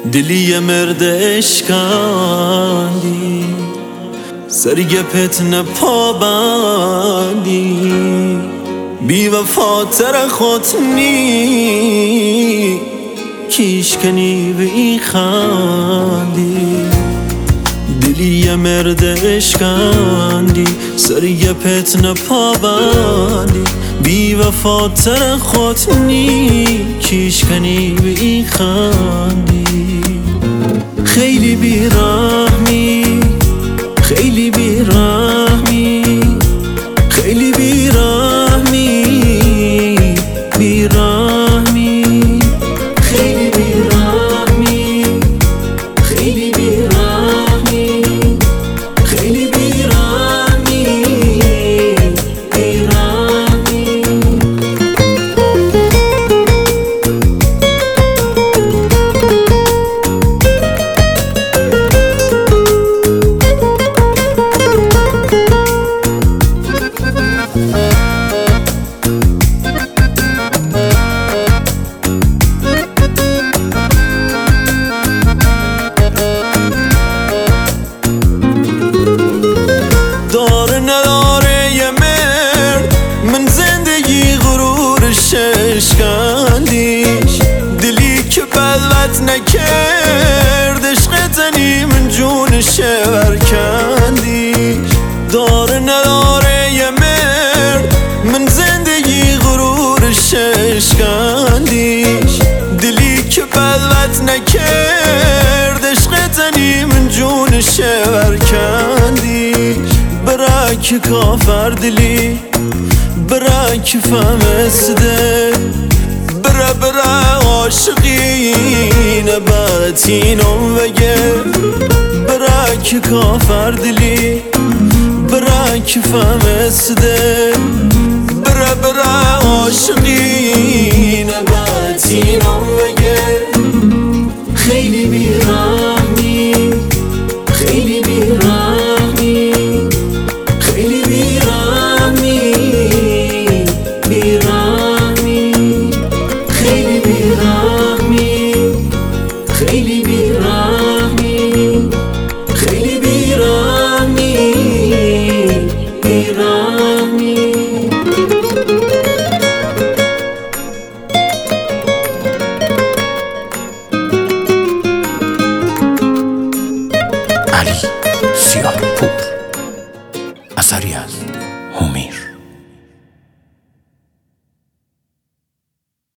دلی مرد اشکاندی سرگپت نپابندی بی وفاتر خودنی کیشکنی و ای خاندی دلی مرد اشکاندی سرگپت نپابندی بی وفاتر خودنی کیشکنی و ای خاندی خیلی بیرحمی خیلی بیرحمی خیلی بیرحمی بیرحمی خیلی بیرحمی خیلی بیرحمی خیلی بیرحمی بیرحمی اشکاندیش دلی که بلت نکرد عشق زنی من جونش ورکندیش داره نداره یه مرد من زندگی غرورش اشکاندیش دلی که بلت نکرد عشق زنی من جونش ورکندیش برک کافر دلی برک فهمسده برا عاشقین باتینم وگه برک کافر دلی برک فهمسده برا عاشقین